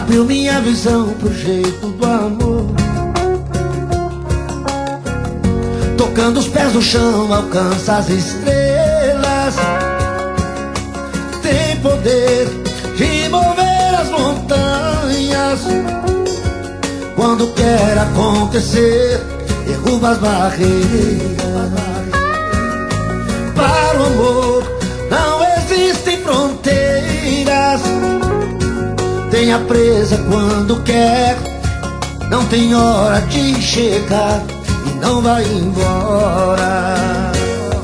Abriu minha visão pro jeito do amor. Tocando os pés no chão, alcança as estrelas. Tem poder de mover as montanhas. Quando quer acontecer, derruba as barreiras. Para o amor não existem fronteiras. Tenha presa quando quer, não tem hora de chegar e não vai embora.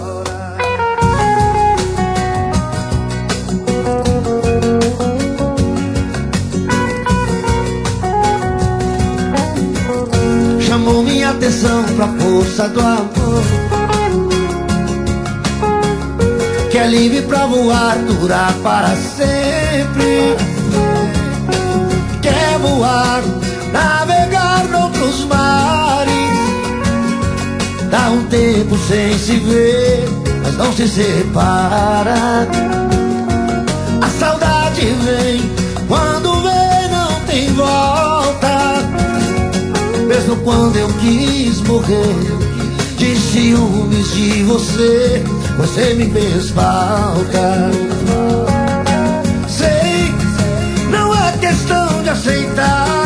Chamou minha atenção pra força do amor, que é livre pra voar, durar para sempre. Quer voar, navegar noutros mares. Dá um tempo sem se ver, mas não se separa. A saudade vem, quando vem não tem volta. Mesmo quando eu quis morrer de ciúmes de você, você me fez falta. Sei, não é questão de aceitar.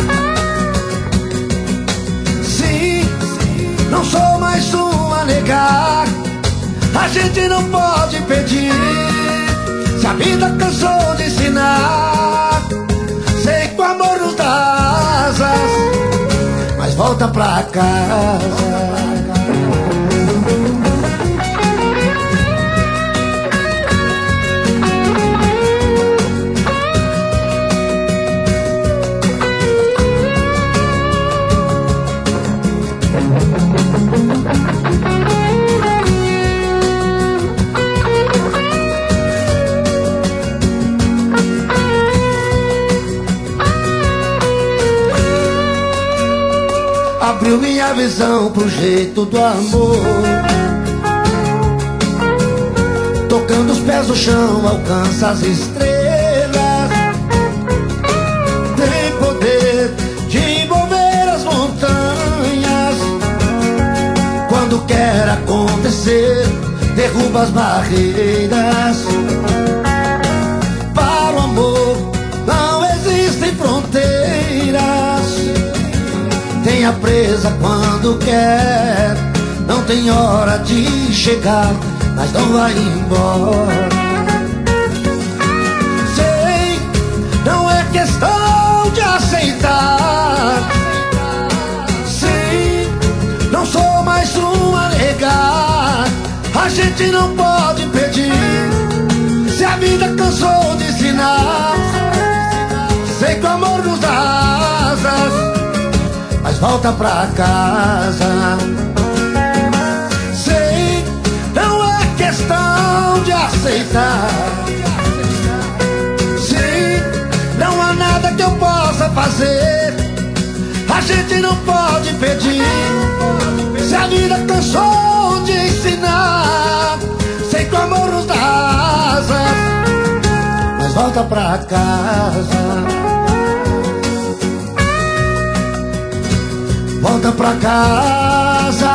Sim, não sou mais um a negar. A gente não pode pedir, se a vida cansou de ensinar. Sei que o amor nos dá asas, mas volta pra casa. Abriu minha visão pro jeito do amor. Tocando os pés no chão, alcança as estrelas. Tem poder de mover as montanhas. Quando quer acontecer, derruba as barreiras. Para o amor não existem fronteiras. Tenha presa quando quer, não tem hora de chegar, mas não vai embora. Sei, não é questão de aceitar. Sim, não sou mais um a negar. A gente não pode pedir, se a vida cansou de ensinar. Sei que o amor nos dá asas, mas volta pra casa. Sei, não é questão de aceitar. Sim, não há nada que eu possa fazer. A gente não pode pedir, se a vida cansou de ensinar. Sei que o amor nos dá asas, mas volta pra casa. Volta pra casa.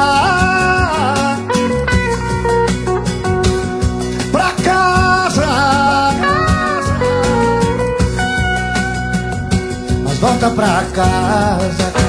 Pra casa. Mas volta pra casa.